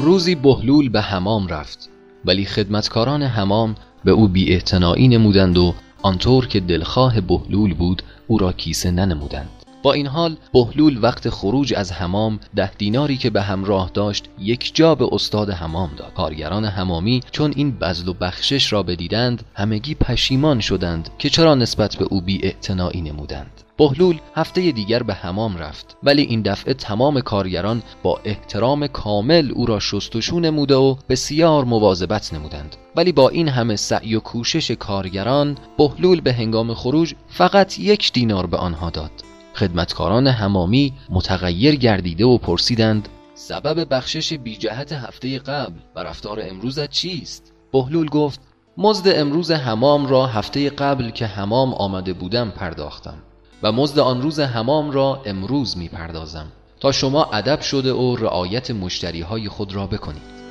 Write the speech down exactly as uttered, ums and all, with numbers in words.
روزی بهلول به حمام رفت، ولی خدمتکاران حمام به او بی‌اعتنایی نمودند و آنطور که دلخواه بهلول بود او را کیسه ننمودند. با این حال بهلول وقت خروج از حمام ده دیناری که به همراه داشت یک جا به استاد حمام داد. کارگران حمامی چون این بذل و بخشش را بدیدند همگی پشیمان شدند که چرا نسبت به او بی‌اعتنایی نمودند. بهلول هفته دیگر به حمام رفت، ولی این دفعه تمام کارگران با احترام کامل او را شستشو نموده و بسیار مواظبت نمودند. ولی با این همه سعی و کوشش کارگران بهلول به هنگام خروج فقط یک دینار به آنها داد. خدمتکاران حمامی متغیر گردیده و پرسیدند سبب بخشش بی جهت هفته قبل و رفتار امروزت چیست؟ بهلول گفت مزد امروز حمام را هفته قبل که حمام آمده بودم پرداختم و مزد آن روز حمام را امروز می پردازم تا شما ادب شده و رعایت مشتری های خود را بکنید.